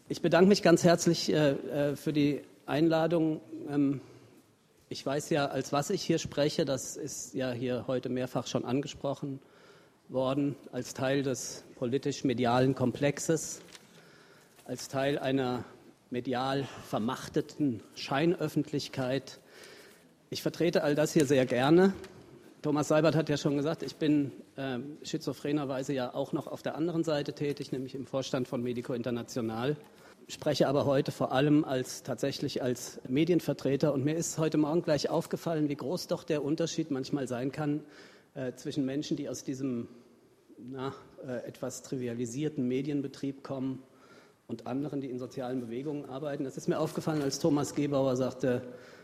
Ich bedanke mich ganz herzlich für die Einladung. Ich weiß ja, als was ich hier spreche, das ist ja hier heute mehrfach schon angesprochen worden, als Teil des politisch-medialen Komplexes, als Teil einer medial vermachteten Scheinöffentlichkeit. Ich vertrete all das hier sehr gerne. Thomas Seibert hat ja schon gesagt, ich bin schizophrenerweise ja auch noch auf der anderen Seite tätig, nämlich im Vorstand von Medico International. Spreche aber heute vor allem tatsächlich als Medienvertreter. Und mir ist heute Morgen gleich aufgefallen, wie groß doch der Unterschied manchmal sein kann zwischen Menschen, die aus diesem etwas trivialisierten Medienbetrieb kommen und anderen, die in sozialen Bewegungen arbeiten. Das ist mir aufgefallen, als Thomas Gebauer sagte,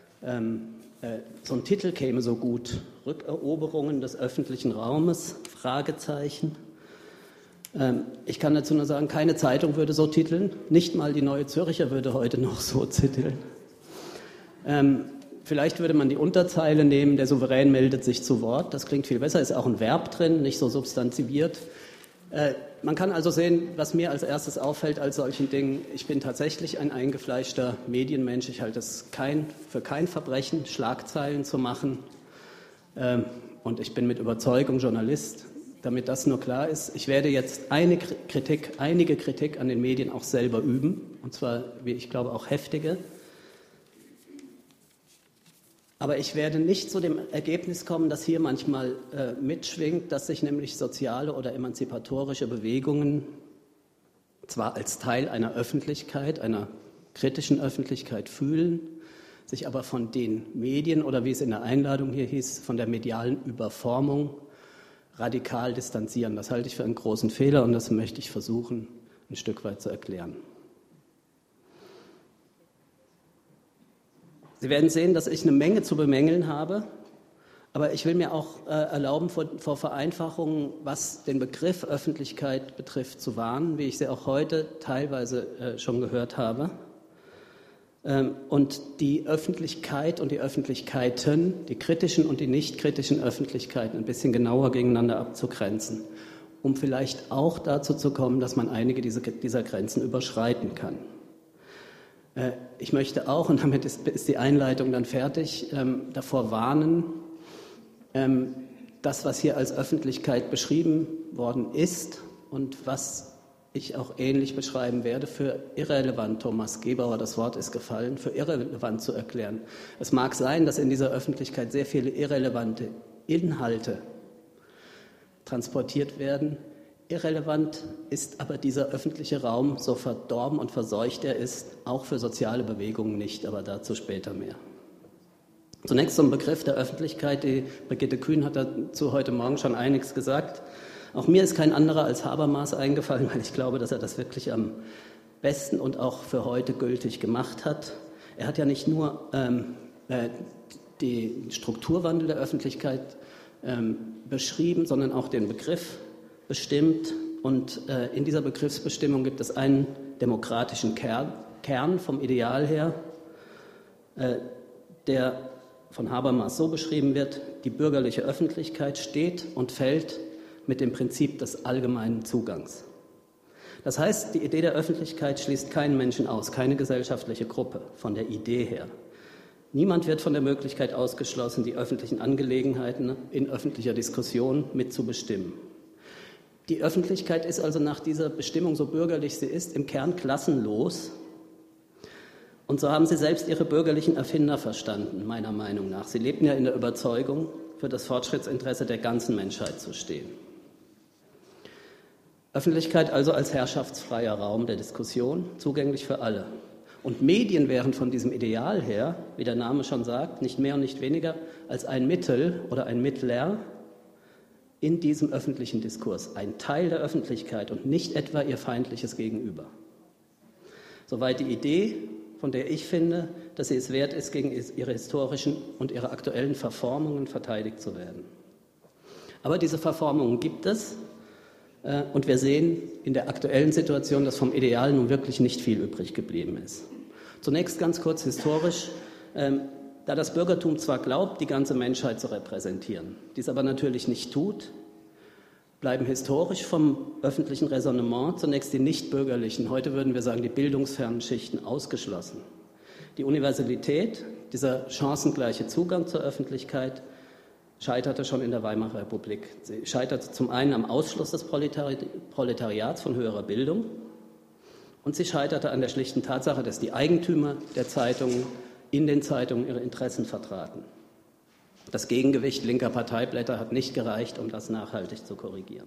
so ein Titel käme so gut. Rückeroberungen des öffentlichen Raumes, Fragezeichen. Ich kann dazu nur sagen, keine Zeitung würde so titeln, nicht mal die Neue Zürcher würde heute noch so titeln. Vielleicht würde man die Unterzeile nehmen, der Souverän meldet sich zu Wort, das klingt viel besser, ist auch ein Verb drin, nicht so substantiviert. Man kann also sehen, was mir als erstes auffällt als solchen Dingen, ich bin tatsächlich ein eingefleischter Medienmensch, ich halte es für kein Verbrechen, Schlagzeilen zu machen und ich bin mit Überzeugung Journalist. Damit das nur klar ist, ich werde jetzt einige Kritik an den Medien auch selber üben, und zwar, wie ich glaube, auch heftige. Aber ich werde nicht zu dem Ergebnis kommen, das hier manchmal mitschwingt, dass sich nämlich soziale oder emanzipatorische Bewegungen zwar als Teil einer Öffentlichkeit, einer kritischen Öffentlichkeit fühlen, sich aber von den Medien oder wie es in der Einladung hier hieß, von der medialen Überformung radikal distanzieren. Das halte ich für einen großen Fehler und das möchte ich versuchen, ein Stück weit zu erklären. Sie werden sehen, dass ich eine Menge zu bemängeln habe, aber ich will mir auch erlauben, vor Vereinfachungen, was den Begriff Öffentlichkeit betrifft, zu warnen, wie ich sie auch heute teilweise schon gehört habe. Und die Öffentlichkeit und die Öffentlichkeiten, die kritischen und die nicht kritischen Öffentlichkeiten ein bisschen genauer gegeneinander abzugrenzen, um vielleicht auch dazu zu kommen, dass man einige dieser Grenzen überschreiten kann. Ich möchte auch, und damit ist die Einleitung dann fertig, davor warnen, das, was hier als Öffentlichkeit beschrieben worden ist und was ich auch ähnlich beschreiben werde, für irrelevant, Thomas Gebauer, das Wort ist gefallen, für irrelevant zu erklären. Es mag sein, dass in dieser Öffentlichkeit sehr viele irrelevante Inhalte transportiert werden. Irrelevant ist aber dieser öffentliche Raum, so verdorben und verseucht er ist, auch für soziale Bewegungen nicht, aber dazu später mehr. Zunächst zum Begriff der Öffentlichkeit. Die Brigitte Kühn hat dazu heute Morgen schon einiges gesagt. Auch mir ist kein anderer als Habermas eingefallen, weil ich glaube, dass er das wirklich am besten und auch für heute gültig gemacht hat. Er hat ja nicht nur den Strukturwandel der Öffentlichkeit beschrieben, sondern auch den Begriff bestimmt. Und in dieser Begriffsbestimmung gibt es einen demokratischen Kern vom Ideal her, der von Habermas so beschrieben wird: Die bürgerliche Öffentlichkeit steht und fällt mit dem Prinzip des allgemeinen Zugangs. Das heißt, die Idee der Öffentlichkeit schließt keinen Menschen aus, keine gesellschaftliche Gruppe von der Idee her. Niemand wird von der Möglichkeit ausgeschlossen, die öffentlichen Angelegenheiten in öffentlicher Diskussion mitzubestimmen. Die Öffentlichkeit ist also nach dieser Bestimmung, so bürgerlich sie ist, im Kern klassenlos. Und so haben sie selbst ihre bürgerlichen Erfinder verstanden, meiner Meinung nach. Sie lebten ja in der Überzeugung, für das Fortschrittsinteresse der ganzen Menschheit zu stehen. Öffentlichkeit also als herrschaftsfreier Raum der Diskussion, zugänglich für alle. Und Medien wären von diesem Ideal her, wie der Name schon sagt, nicht mehr und nicht weniger als ein Mittel oder ein Mittler in diesem öffentlichen Diskurs, ein Teil der Öffentlichkeit und nicht etwa ihr feindliches Gegenüber. Soweit die Idee, von der ich finde, dass sie es wert ist, gegen ihre historischen und ihre aktuellen Verformungen verteidigt zu werden. Aber diese Verformungen gibt es. Und wir sehen in der aktuellen Situation, dass vom Ideal nun wirklich nicht viel übrig geblieben ist. Zunächst ganz kurz historisch, da das Bürgertum zwar glaubt, die ganze Menschheit zu repräsentieren, dies aber natürlich nicht tut, bleiben historisch vom öffentlichen Raisonnement zunächst die nichtbürgerlichen, heute würden wir sagen die bildungsfernen Schichten ausgeschlossen. Die Universalität, dieser chancengleiche Zugang zur Öffentlichkeit, scheiterte schon in der Weimarer Republik. Sie scheiterte zum einen am Ausschluss des Proletariats von höherer Bildung und sie scheiterte an der schlichten Tatsache, dass die Eigentümer der Zeitungen in den Zeitungen ihre Interessen vertraten. Das Gegengewicht linker Parteiblätter hat nicht gereicht, um das nachhaltig zu korrigieren.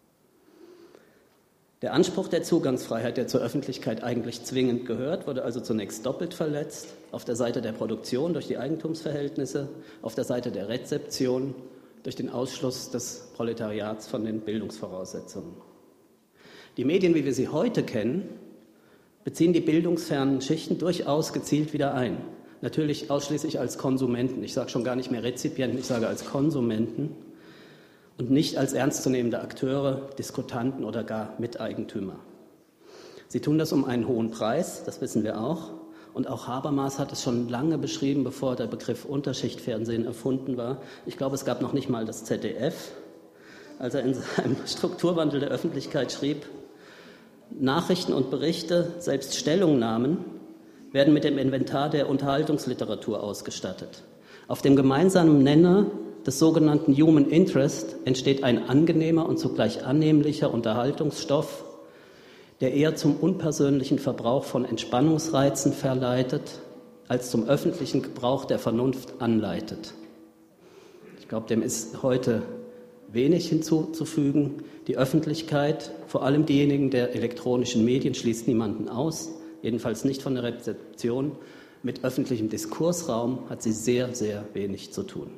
Der Anspruch der Zugangsfreiheit, der zur Öffentlichkeit eigentlich zwingend gehört, wurde also zunächst doppelt verletzt. Auf der Seite der Produktion durch die Eigentumsverhältnisse, auf der Seite der Rezeption durch den Ausschluss des Proletariats von den Bildungsvoraussetzungen. Die Medien, wie wir sie heute kennen, beziehen die bildungsfernen Schichten durchaus gezielt wieder ein. Natürlich ausschließlich als Konsumenten. Ich sage schon gar nicht mehr Rezipienten, ich sage als Konsumenten. Und nicht als ernstzunehmende Akteure, Diskutanten oder gar Miteigentümer. Sie tun das um einen hohen Preis, das wissen wir auch. Und auch Habermas hat es schon lange beschrieben, bevor der Begriff Unterschichtfernsehen erfunden war. Ich glaube, es gab noch nicht mal das ZDF, als er in seinem Strukturwandel der Öffentlichkeit schrieb, Nachrichten und Berichte, selbst Stellungnahmen, werden mit dem Inventar der Unterhaltungsliteratur ausgestattet. Auf dem gemeinsamen Nenner des sogenannten Human Interest entsteht ein angenehmer und zugleich annehmlicher Unterhaltungsstoff, der eher zum unpersönlichen Verbrauch von Entspannungsreizen verleitet, als zum öffentlichen Gebrauch der Vernunft anleitet. Ich glaube, dem ist heute wenig hinzuzufügen. Die Öffentlichkeit, vor allem diejenigen der elektronischen Medien, schließt niemanden aus, jedenfalls nicht von der Rezeption. Mit öffentlichem Diskursraum hat sie sehr, sehr wenig zu tun.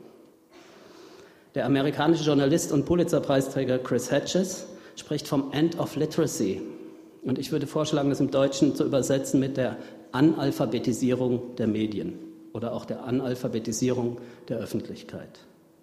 Der amerikanische Journalist und Pulitzer-Preisträger Chris Hedges spricht vom End of Literacy. Und ich würde vorschlagen, das im Deutschen zu übersetzen mit der Analphabetisierung der Medien oder auch der Analphabetisierung der Öffentlichkeit.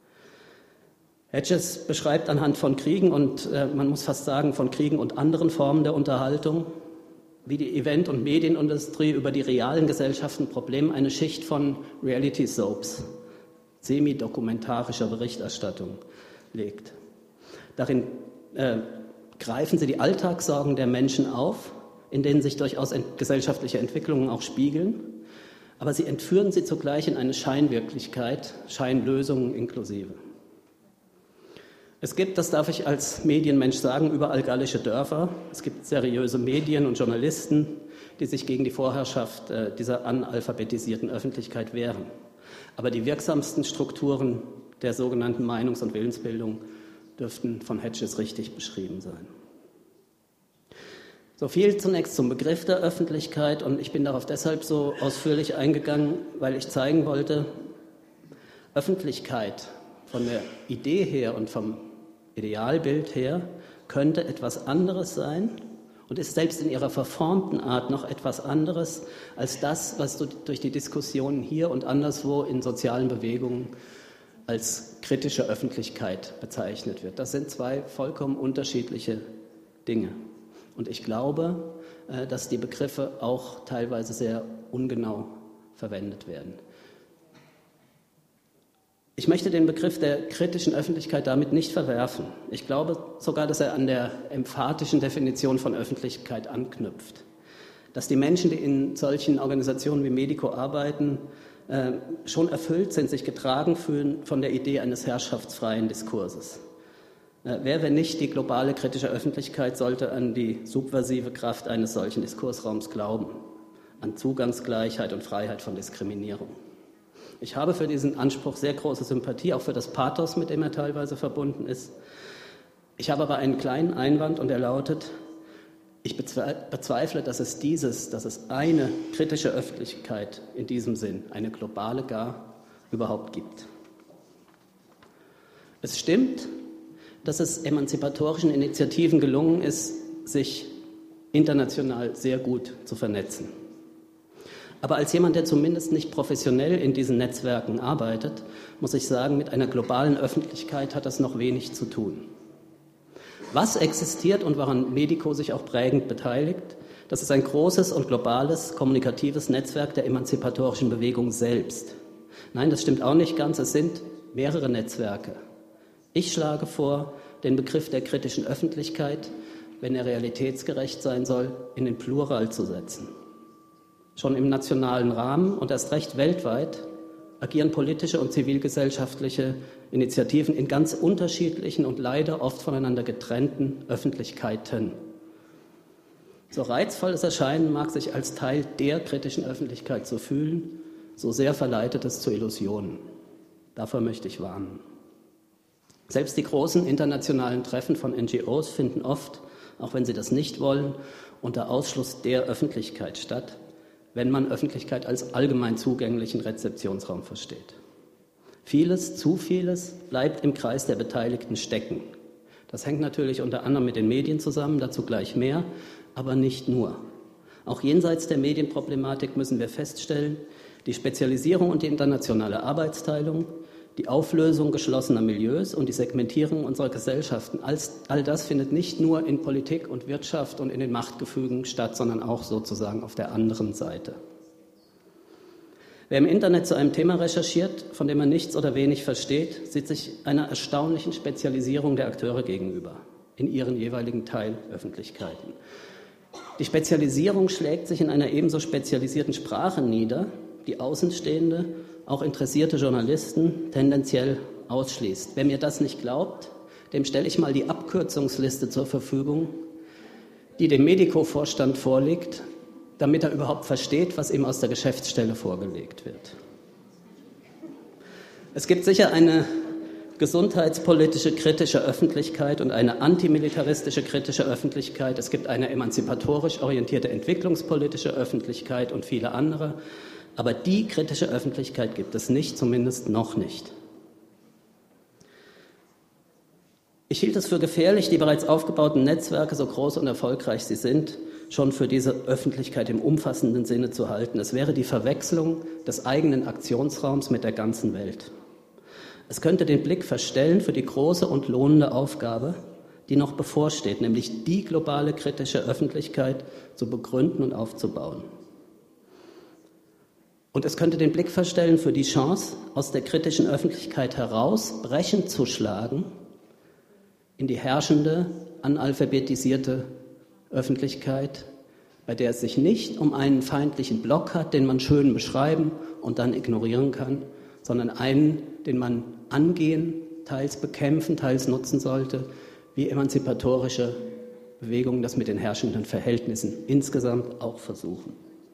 Hedges beschreibt anhand von Kriegen und man muss fast sagen von Kriegen und anderen Formen der Unterhaltung, wie die Event- und Medienindustrie über die realen Gesellschaftenprobleme eine Schicht von Reality-Soaps, semi-dokumentarischer Berichterstattung legt. Darin greifen sie die Alltagssorgen der Menschen auf, in denen sich durchaus gesellschaftliche Entwicklungen auch spiegeln, aber sie entführen sie zugleich in eine Scheinwirklichkeit, Scheinlösungen inklusive. Es gibt, das darf ich als Medienmensch sagen, überall gallische Dörfer. Es gibt seriöse Medien und Journalisten, die sich gegen die Vorherrschaft dieser analphabetisierten Öffentlichkeit wehren. Aber die wirksamsten Strukturen der sogenannten Meinungs- und Willensbildung dürften von Hedges richtig beschrieben sein. So viel zunächst zum Begriff der Öffentlichkeit und ich bin darauf deshalb so ausführlich eingegangen, weil ich zeigen wollte, Öffentlichkeit von der Idee her und vom Idealbild her könnte etwas anderes sein und ist selbst in ihrer verformten Art noch etwas anderes als das, was durch die Diskussionen hier und anderswo in sozialen Bewegungen als kritische Öffentlichkeit bezeichnet wird. Das sind zwei vollkommen unterschiedliche Dinge. Und ich glaube, dass die Begriffe auch teilweise sehr ungenau verwendet werden. Ich möchte den Begriff der kritischen Öffentlichkeit damit nicht verwerfen. Ich glaube sogar, dass er an der emphatischen Definition von Öffentlichkeit anknüpft. Dass die Menschen, die in solchen Organisationen wie Medico arbeiten, schon erfüllt sind, sich getragen fühlen von der Idee eines herrschaftsfreien Diskurses. Wer, wenn nicht die globale kritische Öffentlichkeit, sollte an die subversive Kraft eines solchen Diskursraums glauben, an Zugangsgleichheit und Freiheit von Diskriminierung. Ich habe für diesen Anspruch sehr große Sympathie, auch für das Pathos, mit dem er teilweise verbunden ist. Ich habe aber einen kleinen Einwand und er lautet, ich bezweifle, dass es eine kritische Öffentlichkeit in diesem Sinn, eine globale gar, überhaupt gibt. Es stimmt, dass es emanzipatorischen Initiativen gelungen ist, sich international sehr gut zu vernetzen. Aber als jemand, der zumindest nicht professionell in diesen Netzwerken arbeitet, muss ich sagen, mit einer globalen Öffentlichkeit hat das noch wenig zu tun. Was existiert und woran Medico sich auch prägend beteiligt, das ist ein großes und globales kommunikatives Netzwerk der emanzipatorischen Bewegung selbst. Nein, das stimmt auch nicht ganz, es sind mehrere Netzwerke. Ich schlage vor, den Begriff der kritischen Öffentlichkeit, wenn er realitätsgerecht sein soll, in den Plural zu setzen. Schon im nationalen Rahmen und erst recht weltweit agieren politische und zivilgesellschaftliche Initiativen in ganz unterschiedlichen und leider oft voneinander getrennten Öffentlichkeiten. So reizvoll es erscheinen mag, sich als Teil der kritischen Öffentlichkeit zu fühlen, so sehr verleitet es zu Illusionen. Davor möchte ich warnen. Selbst die großen internationalen Treffen von NGOs finden oft, auch wenn sie das nicht wollen, unter Ausschluss der Öffentlichkeit statt, wenn man Öffentlichkeit als allgemein zugänglichen Rezeptionsraum versteht. Vieles, zu vieles, bleibt im Kreis der Beteiligten stecken. Das hängt natürlich unter anderem mit den Medien zusammen, dazu gleich mehr, aber nicht nur. Auch jenseits der Medienproblematik müssen wir feststellen, die Spezialisierung und die internationale Arbeitsteilung, die Auflösung geschlossener Milieus und die Segmentierung unserer Gesellschaften, all das findet nicht nur in Politik und Wirtschaft und in den Machtgefügen statt, sondern auch sozusagen auf der anderen Seite. Wer im Internet zu einem Thema recherchiert, von dem man nichts oder wenig versteht, sieht sich einer erstaunlichen Spezialisierung der Akteure gegenüber in ihren jeweiligen Teilöffentlichkeiten. Die Spezialisierung schlägt sich in einer ebenso spezialisierten Sprache nieder, die Außenstehende, auch interessierte Journalisten tendenziell ausschließt. Wer mir das nicht glaubt, dem stelle ich mal die Abkürzungsliste zur Verfügung, die dem Medico-Vorstand vorliegt, damit er überhaupt versteht, was ihm aus der Geschäftsstelle vorgelegt wird. Es gibt sicher eine gesundheitspolitische kritische Öffentlichkeit und eine antimilitaristische kritische Öffentlichkeit. Es gibt eine emanzipatorisch orientierte entwicklungspolitische Öffentlichkeit und viele andere. Aber die kritische Öffentlichkeit gibt es nicht, zumindest noch nicht. Ich hielt es für gefährlich, die bereits aufgebauten Netzwerke, so groß und erfolgreich sie sind, schon für diese Öffentlichkeit im umfassenden Sinne zu halten. Es wäre die Verwechslung des eigenen Aktionsraums mit der ganzen Welt. Es könnte den Blick verstellen für die große und lohnende Aufgabe, die noch bevorsteht, nämlich die globale kritische Öffentlichkeit zu begründen und aufzubauen. Und es könnte den Blick verstellen für die Chance, aus der kritischen Öffentlichkeit heraus brechend zu schlagen in die herrschende, analphabetisierte Öffentlichkeit, bei der es sich nicht um einen feindlichen Block hat, den man schön beschreiben und dann ignorieren kann, sondern einen, den man angehen, teils bekämpfen, teils nutzen sollte, wie emanzipatorische Bewegungen das mit den herrschenden Verhältnissen insgesamt auch versuchen.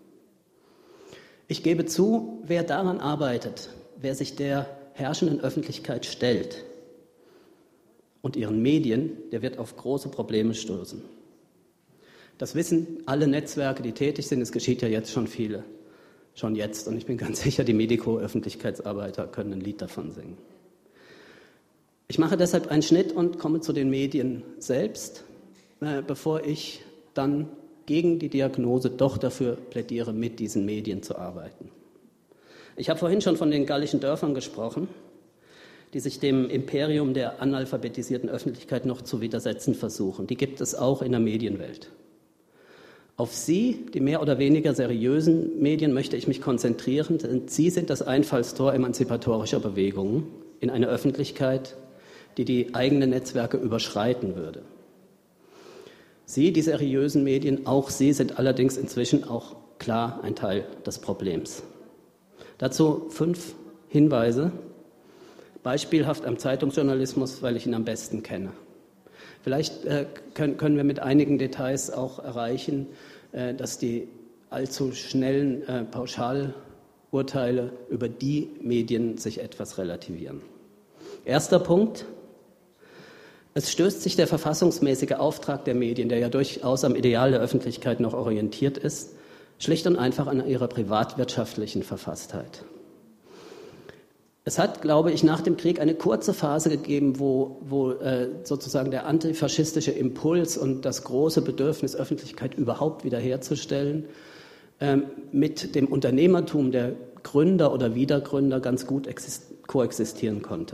Ich gebe zu, wer daran arbeitet, wer sich der herrschenden Öffentlichkeit stellt und ihren Medien, der wird auf große Probleme stoßen. Das wissen alle Netzwerke, die tätig sind. Es geschieht ja jetzt schon viele, schon jetzt. Und ich bin ganz sicher, die Medico-Öffentlichkeitsarbeiter können ein Lied davon singen. Ich mache deshalb einen Schnitt und komme zu den Medien selbst, bevor ich dann gegen die Diagnose doch dafür plädiere, mit diesen Medien zu arbeiten. Ich habe vorhin schon von den gallischen Dörfern gesprochen, die sich dem Imperium der analphabetisierten Öffentlichkeit noch zu widersetzen versuchen. Die gibt es auch in der Medienwelt. Auf sie, die mehr oder weniger seriösen Medien, möchte ich mich konzentrieren, denn sie sind das Einfallstor emanzipatorischer Bewegungen in eine Öffentlichkeit, die die eigenen Netzwerke überschreiten würde. Sie, die seriösen Medien, auch sie sind allerdings inzwischen auch klar ein Teil des Problems. Dazu 5 Hinweise, beispielhaft am Zeitungsjournalismus, weil ich ihn am besten kenne. Vielleicht können wir mit einigen Details auch erreichen, dass die allzu schnellen Pauschalurteile über die Medien sich etwas relativieren. Erster Punkt. Es stößt sich der verfassungsmäßige Auftrag der Medien, der ja durchaus am Ideal der Öffentlichkeit noch orientiert ist, schlicht und einfach an ihrer privatwirtschaftlichen Verfasstheit. Es hat, glaube ich, nach dem Krieg eine kurze Phase gegeben, wo sozusagen der antifaschistische Impuls und das große Bedürfnis, Öffentlichkeit überhaupt wiederherzustellen, mit dem Unternehmertum der Gründer oder Wiedergründer ganz gut koexistieren konnte.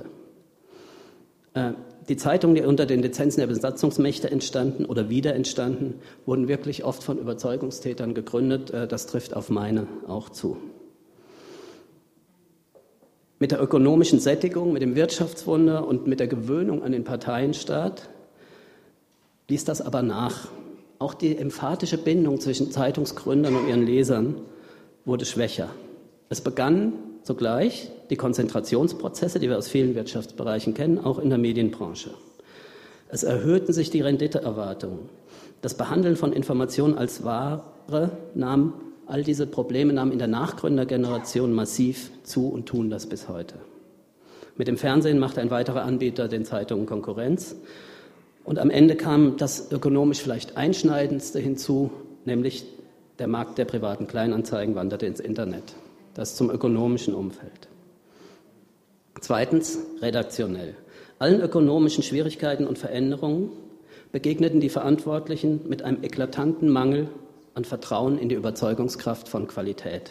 Die Zeitungen, die unter den Lizenzen der Besatzungsmächte entstanden oder wieder entstanden, wurden wirklich oft von Überzeugungstätern gegründet. Das trifft auf meine auch zu. Mit der ökonomischen Sättigung, mit dem Wirtschaftswunder und mit der Gewöhnung an den Parteienstaat ließ das aber nach. Auch die emphatische Bindung zwischen Zeitungsgründern und ihren Lesern wurde schwächer. Es begannen sogleich die Konzentrationsprozesse, die wir aus vielen Wirtschaftsbereichen kennen, auch in der Medienbranche. Es erhöhten sich die Renditeerwartungen. Das Behandeln von Informationen als Ware all diese Probleme nahmen in der Nachgründergeneration massiv zu und tun das bis heute. Mit dem Fernsehen machte ein weiterer Anbieter den Zeitungen Konkurrenz. Und am Ende kam das ökonomisch vielleicht Einschneidendste hinzu, nämlich der Markt der privaten Kleinanzeigen wanderte ins Internet. Das zum ökonomischen Umfeld. Zweitens, redaktionell. Allen ökonomischen Schwierigkeiten und Veränderungen begegneten die Verantwortlichen mit einem eklatanten Mangel an Vertrauen in die Überzeugungskraft von Qualität.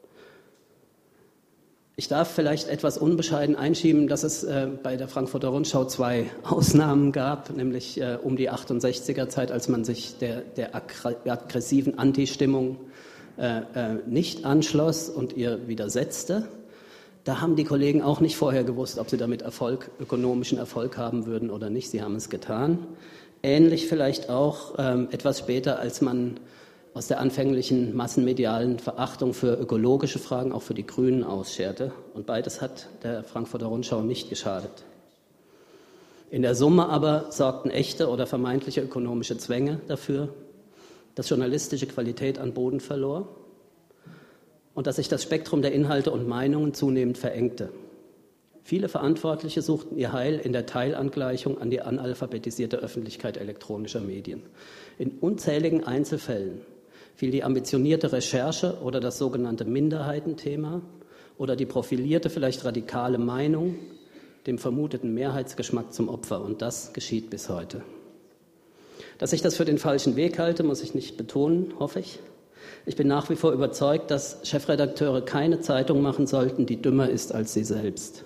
Ich darf vielleicht etwas unbescheiden einschieben, dass es bei der Frankfurter Rundschau 2 Ausnahmen gab, nämlich um die 68er Zeit, als man sich der aggressiven Anti-Stimmung nicht anschloss und ihr widersetzte. Da haben die Kollegen auch nicht vorher gewusst, ob sie damit ökonomischen Erfolg haben würden oder nicht. Sie haben es getan. Ähnlich vielleicht auch etwas später, als man aus der anfänglichen massenmedialen Verachtung für ökologische Fragen auch für die Grünen ausscherte. Und beides hat der Frankfurter Rundschau nicht geschadet. In der Summe aber sorgten echte oder vermeintliche ökonomische Zwänge dafür, dass journalistische Qualität an Boden verlor und dass sich das Spektrum der Inhalte und Meinungen zunehmend verengte. Viele Verantwortliche suchten ihr Heil in der Teilangleichung an die analphabetisierte Öffentlichkeit elektronischer Medien. In unzähligen Einzelfällen fiel die ambitionierte Recherche oder das sogenannte Minderheitenthema oder die profilierte, vielleicht radikale Meinung dem vermuteten Mehrheitsgeschmack zum Opfer. Und das geschieht bis heute. Dass ich das für den falschen Weg halte, muss ich nicht betonen, hoffe ich. Ich bin nach wie vor überzeugt, dass Chefredakteure keine Zeitung machen sollten, die dümmer ist als sie selbst.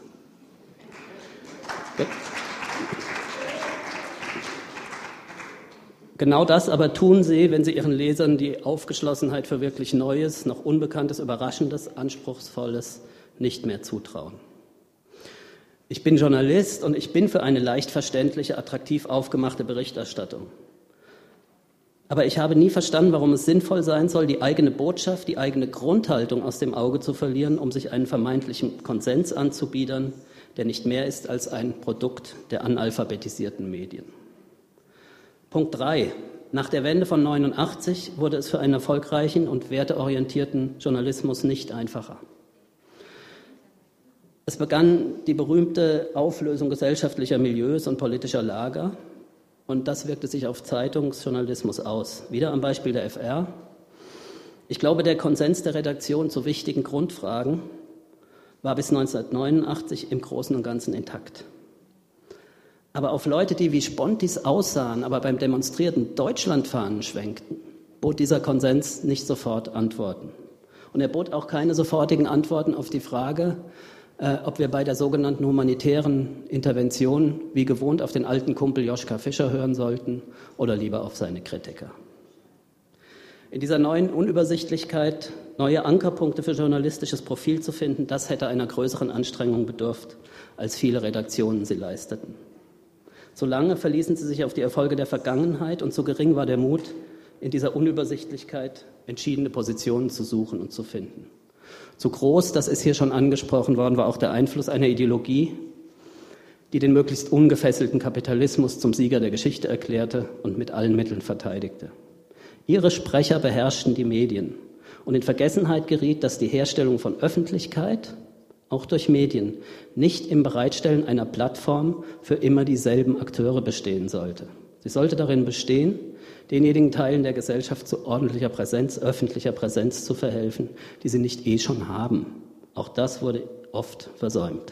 Genau das aber tun sie, wenn sie ihren Lesern die Aufgeschlossenheit für wirklich Neues, noch Unbekanntes, Überraschendes, Anspruchsvolles nicht mehr zutrauen. Ich bin Journalist und ich bin für eine leicht verständliche, attraktiv aufgemachte Berichterstattung. Aber ich habe nie verstanden, warum es sinnvoll sein soll, die eigene Botschaft, die eigene Grundhaltung aus dem Auge zu verlieren, um sich einen vermeintlichen Konsens anzubiedern, der nicht mehr ist als ein Produkt der analphabetisierten Medien. Punkt 3. Nach der Wende von 1989 wurde es für einen erfolgreichen und werteorientierten Journalismus nicht einfacher. Es begann die berühmte Auflösung gesellschaftlicher Milieus und politischer Lager und das wirkte sich auf Zeitungsjournalismus aus. Wieder am Beispiel der FR. Ich glaube, der Konsens der Redaktion zu wichtigen Grundfragen war bis 1989 im Großen und Ganzen intakt. Aber auf Leute, die wie Spontis aussahen, aber beim demonstrierten Deutschlandfahnen schwenkten, bot dieser Konsens nicht sofort Antworten. Und er bot auch keine sofortigen Antworten auf die Frage, ob wir bei der sogenannten humanitären Intervention wie gewohnt auf den alten Kumpel Joschka Fischer hören sollten oder lieber auf seine Kritiker. In dieser neuen Unübersichtlichkeit neue Ankerpunkte für journalistisches Profil zu finden, das hätte einer größeren Anstrengung bedurft, als viele Redaktionen sie leisteten. Solange verließen sie sich auf die Erfolge der Vergangenheit und so gering war der Mut, in dieser Unübersichtlichkeit entschiedene Positionen zu suchen und zu finden. Zu groß, das ist hier schon angesprochen worden, war auch der Einfluss einer Ideologie, die den möglichst ungefesselten Kapitalismus zum Sieger der Geschichte erklärte und mit allen Mitteln verteidigte. Ihre Sprecher beherrschten die Medien und in Vergessenheit geriet, dass die Herstellung von Öffentlichkeit auch durch Medien, nicht im Bereitstellen einer Plattform für immer dieselben Akteure bestehen sollte. Sie sollte darin bestehen, denjenigen Teilen der Gesellschaft zu ordentlicher Präsenz, öffentlicher Präsenz zu verhelfen, die sie nicht schon haben. Auch das wurde oft versäumt.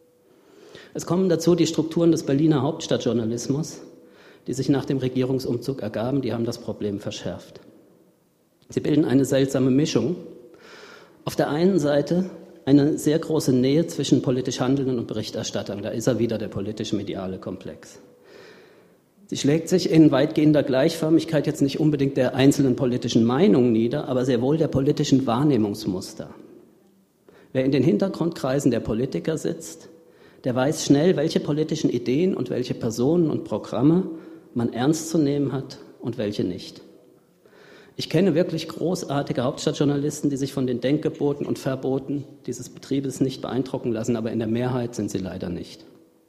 Es kommen dazu die Strukturen des Berliner Hauptstadtjournalismus, die sich nach dem Regierungsumzug ergaben, die haben das Problem verschärft. Sie bilden eine seltsame Mischung. Auf der einen Seite eine sehr große Nähe zwischen politisch Handelnden und Berichterstattern. Da ist er wieder, der politisch-mediale Komplex. Sie schlägt sich in weitgehender Gleichförmigkeit jetzt nicht unbedingt der einzelnen politischen Meinung nieder, aber sehr wohl der politischen Wahrnehmungsmuster. Wer in den Hintergrundkreisen der Politiker sitzt, der weiß schnell, welche politischen Ideen und welche Personen und Programme man ernst zu nehmen hat und welche nicht. Ich kenne wirklich großartige Hauptstadtjournalisten, die sich von den Denkgeboten und Verboten dieses Betriebes nicht beeindrucken lassen, aber in der Mehrheit sind sie leider nicht.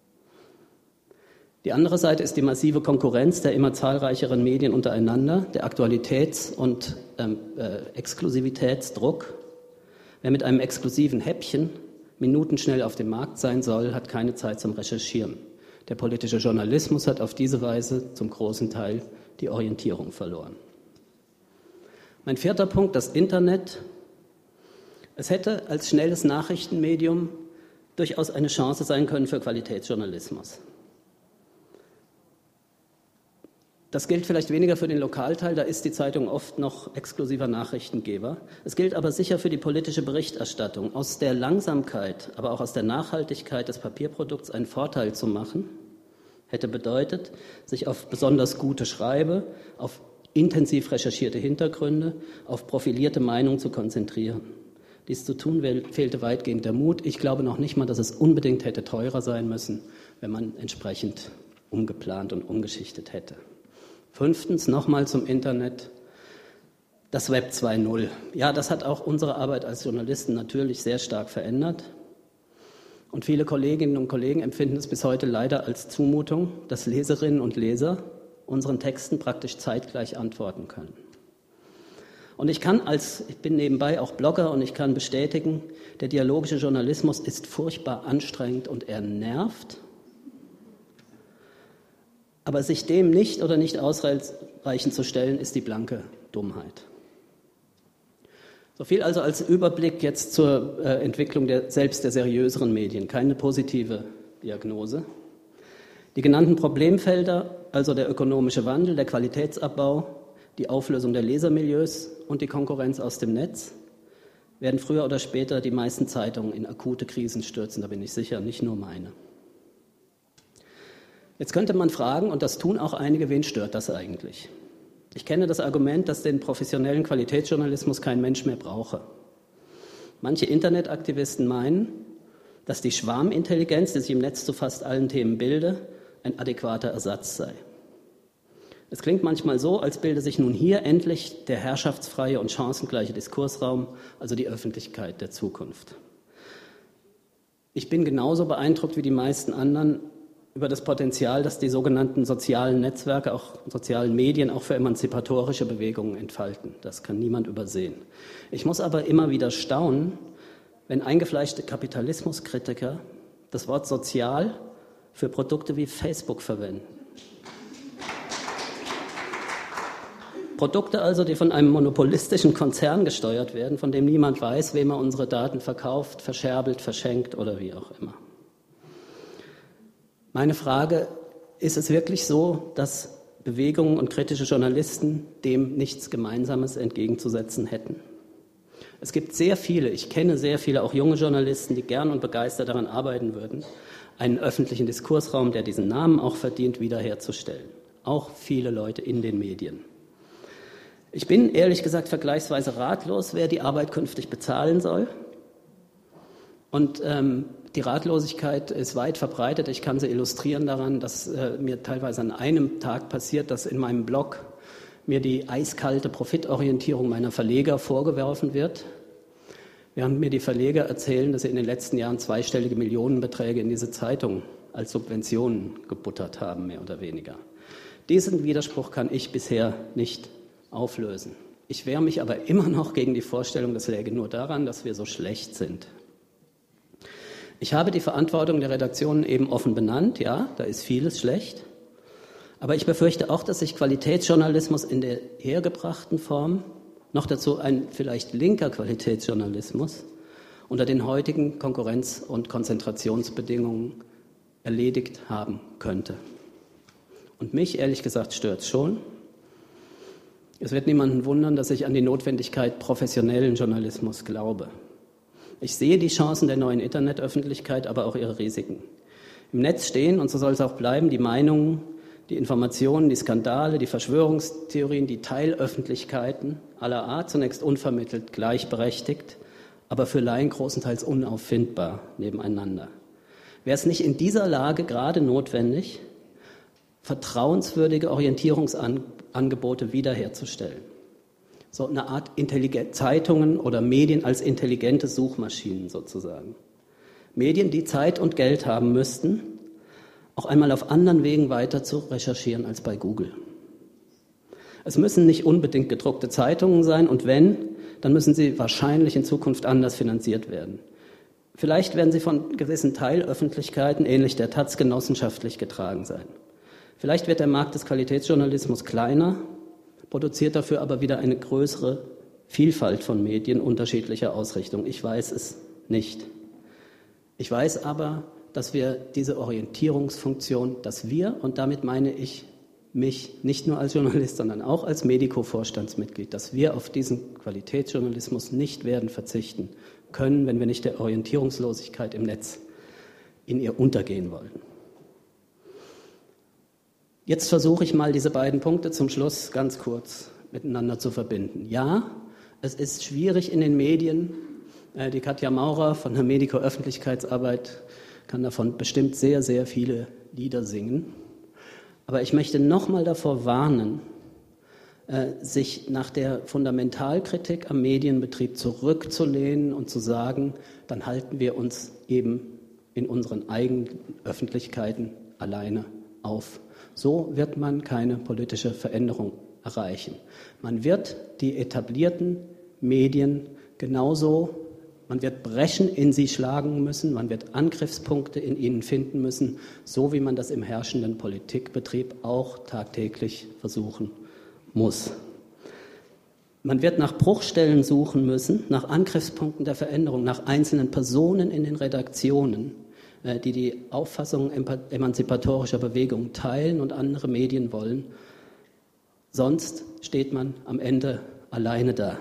Die andere Seite ist die massive Konkurrenz der immer zahlreicheren Medien untereinander, der Aktualitäts- und Exklusivitätsdruck. Wer mit einem exklusiven Häppchen minutenschnell auf dem Markt sein soll, hat keine Zeit zum Recherchieren. Der politische Journalismus hat auf diese Weise zum großen Teil die Orientierung verloren. Mein vierter Punkt, das Internet. Es hätte als schnelles Nachrichtenmedium durchaus eine Chance sein können für Qualitätsjournalismus. Das gilt vielleicht weniger für den Lokalteil, da ist die Zeitung oft noch exklusiver Nachrichtengeber. Es gilt aber sicher für die politische Berichterstattung. Aus der Langsamkeit, aber auch aus der Nachhaltigkeit des Papierprodukts einen Vorteil zu machen, hätte bedeutet, sich auf besonders gute Schreibe, auf intensiv recherchierte Hintergründe, auf profilierte Meinungen zu konzentrieren. Dies zu tun fehlte weitgehend der Mut. Ich glaube noch nicht mal, dass es unbedingt hätte teurer sein müssen, wenn man entsprechend umgeplant und umgeschichtet hätte. Fünftens, nochmal zum Internet, das Web 2.0. Ja, das hat auch unsere Arbeit als Journalisten natürlich sehr stark verändert. Und viele Kolleginnen und Kollegen empfinden es bis heute leider als Zumutung, dass Leserinnen und Leser unseren Texten praktisch zeitgleich antworten können. Und ich bin nebenbei auch Blogger und ich kann bestätigen, der dialogische Journalismus ist furchtbar anstrengend und er nervt. Aber sich dem nicht oder nicht ausreichend zu stellen, ist die blanke Dummheit. So viel also als Überblick jetzt zur Entwicklung selbst der seriöseren Medien. Keine positive Diagnose. Die genannten Problemfelder, also der ökonomische Wandel, der Qualitätsabbau, die Auflösung der Lesermilieus und die Konkurrenz aus dem Netz, werden früher oder später die meisten Zeitungen in akute Krisen stürzen, da bin ich sicher, nicht nur meine. Jetzt könnte man fragen, und das tun auch einige, wen stört das eigentlich? Ich kenne das Argument, dass den professionellen Qualitätsjournalismus kein Mensch mehr brauche. Manche Internetaktivisten meinen, dass die Schwarmintelligenz, die sich im Netz zu fast allen Themen bilde, ein adäquater Ersatz sei. Es klingt manchmal so, als bilde sich nun hier endlich der herrschaftsfreie und chancengleiche Diskursraum, also die Öffentlichkeit der Zukunft. Ich bin genauso beeindruckt wie die meisten anderen über das Potenzial, das die sogenannten sozialen Netzwerke, auch sozialen Medien, auch für emanzipatorische Bewegungen entfalten. Das kann niemand übersehen. Ich muss aber immer wieder staunen, wenn eingefleischte Kapitalismuskritiker das Wort sozial für Produkte wie Facebook verwenden. Produkte also, die von einem monopolistischen Konzern gesteuert werden, von dem niemand weiß, wem er unsere Daten verkauft, verscherbelt, verschenkt oder wie auch immer. Meine Frage, ist es wirklich so, dass Bewegungen und kritische Journalisten dem nichts Gemeinsames entgegenzusetzen hätten? Es gibt sehr viele, ich kenne sehr viele, auch junge Journalisten, die gern und begeistert daran arbeiten würden, einen öffentlichen Diskursraum, der diesen Namen auch verdient, wiederherzustellen. Auch viele Leute in den Medien. Ich bin ehrlich gesagt vergleichsweise ratlos, wer die Arbeit künftig bezahlen soll. Und die Ratlosigkeit ist weit verbreitet. Ich kann sie illustrieren daran, dass mir teilweise an einem Tag passiert, dass in meinem Blog mir die eiskalte Profitorientierung meiner Verleger vorgeworfen wird. Während mir die Verleger erzählen, dass sie in den letzten Jahren zweistellige Millionenbeträge in diese Zeitung als Subventionen gebuttert haben, mehr oder weniger. Diesen Widerspruch kann ich bisher nicht auflösen. Ich wehre mich aber immer noch gegen die Vorstellung, das läge nur daran, dass wir so schlecht sind. Ich habe die Verantwortung der Redaktionen eben offen benannt, ja, da ist vieles schlecht. Aber ich befürchte auch, dass sich Qualitätsjournalismus in der hergebrachten Form, noch dazu ein vielleicht linker Qualitätsjournalismus, unter den heutigen Konkurrenz- und Konzentrationsbedingungen erledigt haben könnte. Und mich, ehrlich gesagt, stört es schon. Es wird niemanden wundern, dass ich an die Notwendigkeit professionellen Journalismus glaube. Ich sehe die Chancen der neuen Internetöffentlichkeit, aber auch ihre Risiken. Im Netz stehen, und so soll es auch bleiben, die Meinungen, die Informationen, die Skandale, die Verschwörungstheorien, die Teilöffentlichkeiten aller Art, zunächst unvermittelt, gleichberechtigt, aber für Laien großenteils unauffindbar nebeneinander. Wäre es nicht in dieser Lage gerade notwendig, vertrauenswürdige Orientierungsangebote wiederherzustellen? So eine Art Zeitungen oder Medien als intelligente Suchmaschinen sozusagen. Medien, die Zeit und Geld haben müssten, auch einmal auf anderen Wegen weiter zu recherchieren als bei Google. Es müssen nicht unbedingt gedruckte Zeitungen sein und wenn, dann müssen sie wahrscheinlich in Zukunft anders finanziert werden. Vielleicht werden sie von gewissen Teilöffentlichkeiten, ähnlich der Taz, genossenschaftlich getragen sein. Vielleicht wird der Markt des Qualitätsjournalismus kleiner, produziert dafür aber wieder eine größere Vielfalt von Medien unterschiedlicher Ausrichtung. Ich weiß es nicht. Ich weiß aber, dass wir diese Orientierungsfunktion, dass wir, und damit meine ich mich nicht nur als Journalist, sondern auch als Medico-Vorstandsmitglied, dass wir auf diesen Qualitätsjournalismus nicht werden verzichten können, wenn wir nicht der Orientierungslosigkeit im Netz in ihr untergehen wollen. Jetzt versuche ich mal, diese beiden Punkte zum Schluss ganz kurz miteinander zu verbinden. Ja, es ist schwierig in den Medien. Die Katja Maurer von der Medico-Öffentlichkeitsarbeit kann davon bestimmt sehr, sehr viele Lieder singen. Aber ich möchte nochmal davor warnen, sich nach der Fundamentalkritik am Medienbetrieb zurückzulehnen und zu sagen, dann halten wir uns eben in unseren eigenen Öffentlichkeiten alleine auf. So wird man keine politische Veränderung erreichen. Man wird die etablierten Medien genauso, man wird Brechen in sie schlagen müssen, man wird Angriffspunkte in ihnen finden müssen, so wie man das im herrschenden Politikbetrieb auch tagtäglich versuchen muss. Man wird nach Bruchstellen suchen müssen, nach Angriffspunkten der Veränderung, nach einzelnen Personen in den Redaktionen, die die Auffassung emanzipatorischer Bewegungen teilen und andere Medien wollen. Sonst steht man am Ende alleine da.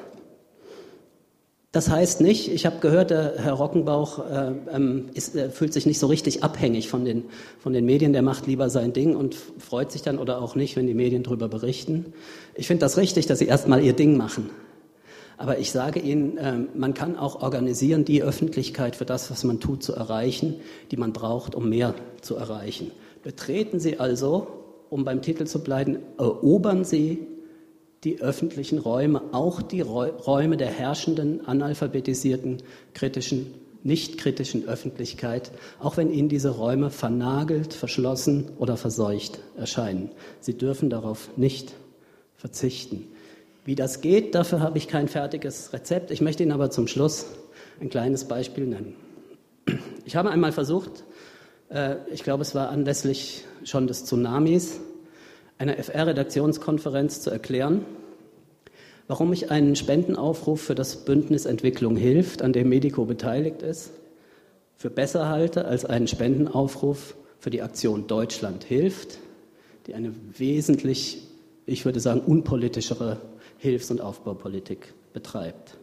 Das heißt nicht, ich habe gehört, der Herr Rockenbauch fühlt sich nicht so richtig abhängig von den Medien, der macht lieber sein Ding und freut sich dann oder auch nicht, wenn die Medien darüber berichten. Ich finde das richtig, dass sie erstmal ihr Ding machen. Aber ich sage Ihnen, man kann auch organisieren, die Öffentlichkeit für das, was man tut, zu erreichen, die man braucht, um mehr zu erreichen. Betreten Sie also, um beim Titel zu bleiben, erobern Sie die öffentlichen Räume, auch die Räume der herrschenden, analphabetisierten, kritischen, nicht kritischen Öffentlichkeit, auch wenn Ihnen diese Räume vernagelt, verschlossen oder verseucht erscheinen. Sie dürfen darauf nicht verzichten. Wie das geht, dafür habe ich kein fertiges Rezept. Ich möchte Ihnen aber zum Schluss ein kleines Beispiel nennen. Ich habe einmal versucht, ich glaube, es war anlässlich schon des Tsunamis, einer FR-Redaktionskonferenz zu erklären, warum ich einen Spendenaufruf für das Bündnis Entwicklung hilft, an dem Medico beteiligt ist, für besser halte als einen Spendenaufruf für die Aktion Deutschland hilft, die eine wesentlich, ich würde sagen, unpolitischere Hilfs- und Aufbaupolitik betreibt.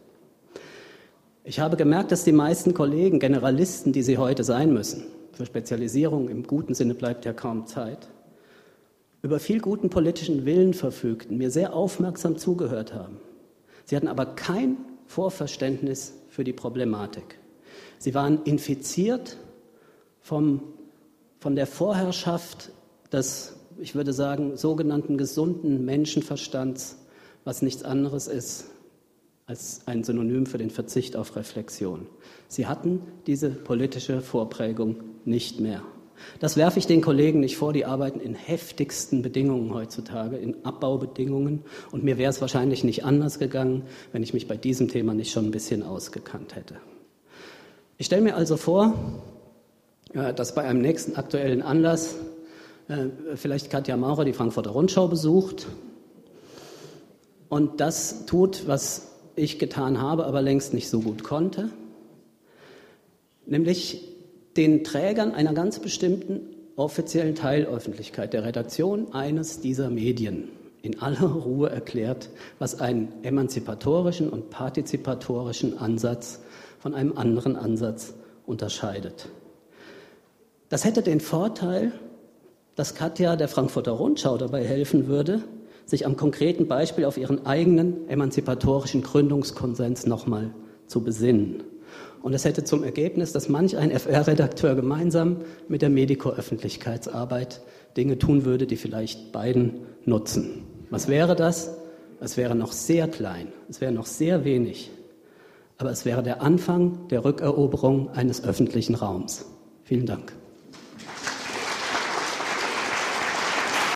Ich habe gemerkt, dass die meisten Kollegen, Generalisten, die sie heute sein müssen, für Spezialisierung im guten Sinne bleibt ja kaum Zeit, über viel guten politischen Willen verfügten, mir sehr aufmerksam zugehört haben. Sie hatten aber kein Vorverständnis für die Problematik. Sie waren infiziert von der Vorherrschaft des, ich würde sagen, sogenannten gesunden Menschenverstands, was nichts anderes ist als ein Synonym für den Verzicht auf Reflexion. Sie hatten diese politische Vorprägung nicht mehr. Das werfe ich den Kollegen nicht vor, die arbeiten in heftigsten Bedingungen heutzutage, in Abbaubedingungen. Und mir wäre es wahrscheinlich nicht anders gegangen, wenn ich mich bei diesem Thema nicht schon ein bisschen ausgekannt hätte. Ich stelle mir also vor, dass bei einem nächsten aktuellen Anlass vielleicht Katja Maurer die Frankfurter Rundschau besucht und das tut, was ich getan habe, aber längst nicht so gut konnte, nämlich den Trägern einer ganz bestimmten offiziellen Teilöffentlichkeit, der Redaktion eines dieser Medien, in aller Ruhe erklärt, was einen emanzipatorischen und partizipatorischen Ansatz von einem anderen Ansatz unterscheidet. Das hätte den Vorteil, dass Katja der Frankfurter Rundschau dabei helfen würde, sich am konkreten Beispiel auf ihren eigenen emanzipatorischen Gründungskonsens nochmal zu besinnen. Und das hätte zum Ergebnis, dass manch ein FR-Redakteur gemeinsam mit der Medico-Öffentlichkeitsarbeit Dinge tun würde, die vielleicht beiden nutzen. Was wäre das? Es wäre noch sehr klein, es wäre noch sehr wenig, aber es wäre der Anfang der Rückeroberung eines öffentlichen Raums. Vielen Dank.